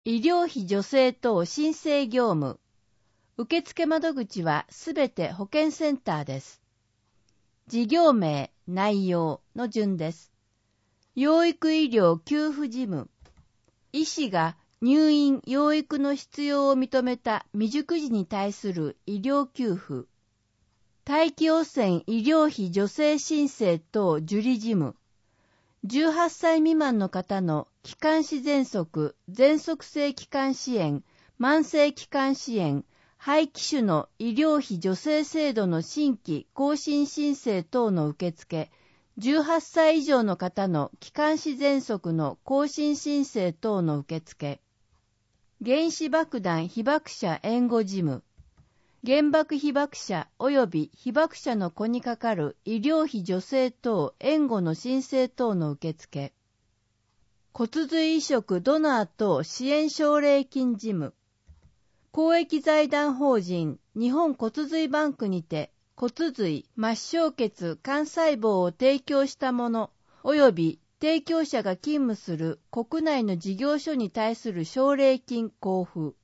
医療費助成等申請業務。受付窓口はすべて保健センターです。事業名、内容の順です。養育医療給付事務。医師が入院・養育の必要を認めた未熟児に対する医療給付。大気汚染医療費助成申請等受理事務。18歳未満の方の気管支喘息、喘息性気管支炎、慢性気管支炎、肺気腫の医療費助成制度の新規更新申請等の受付、18歳以上の方の気管支喘息の更新申請等の受付、原子爆弾被爆者援護事務、原爆被爆者及び被爆者の子にかかる医療費助成等援護の申請等の受付、骨髄移植ドナー等支援奨励金事務、公益財団法人日本骨髄バンクにて骨髄、末梢血、幹細胞を提供した者及び提供者が勤務する国内の事業所に対する奨励金交付。